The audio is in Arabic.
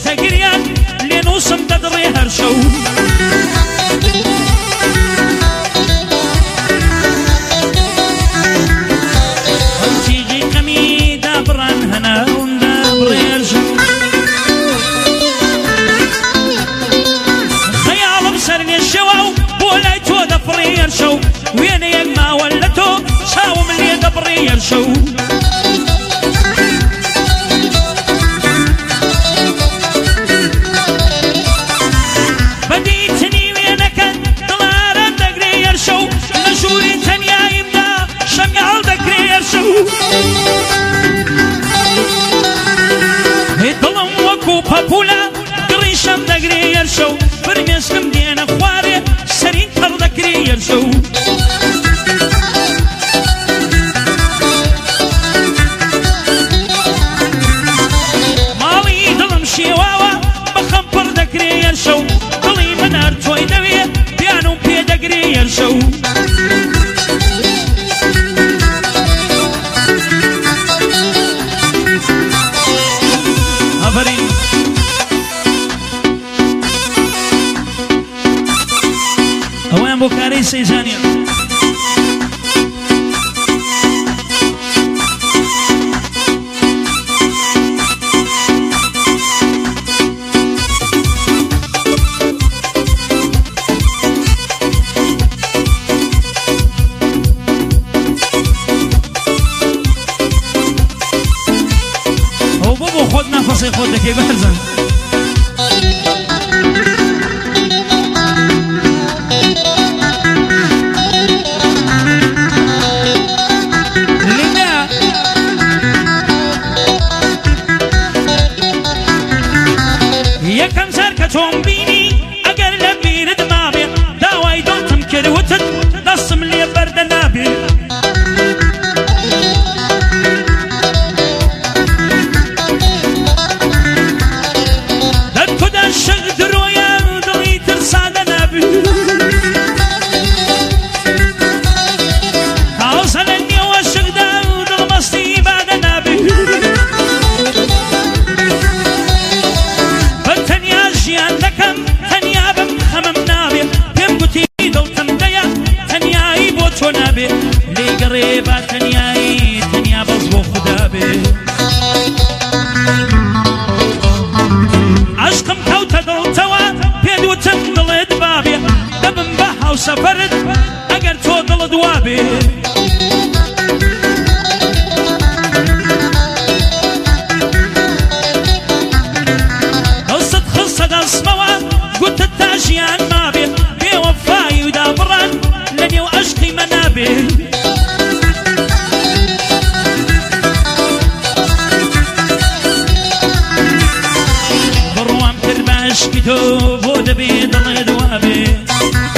تقريان لنوسم تدري هرشو تيجي قمي دابران هنا وندابري هرشو خيال بسرني الشواو بولايتو دبري هرشو وين يما ولتو ساوم اللي دبري هرشو ظلم وكو بابولا قريشم دقري يرشو برميسكم دينا خواري سرين تردكري يرشو مالي ظلم شيواوا بخبر دقري يرشو ظلي منار توي دوي بيانو بي دقري يرشو اوان بوكاري سيزانيا او بابو خود نفسي خودك يبرزن يكم سركتهم بيني اقر لبير دمامي داواي دولتم كروتت نصم لي برد نابي دد كدا الشغد رويا دغي ترساد نابي اوصلني والشغد دغ مصي بعد نابي نابي لي قريبة تنياي تنيا بصبو خدابي عشقم كوتا دلتوا بيدو تندل دبابي دبن بحا وسفرت اقر تو دل دوابي قصة خصة اسموا قلت التاجيان مابي بوفاي ودابران لني واشقي منابي بروام ترباش كتوب ودبي ضل دوابي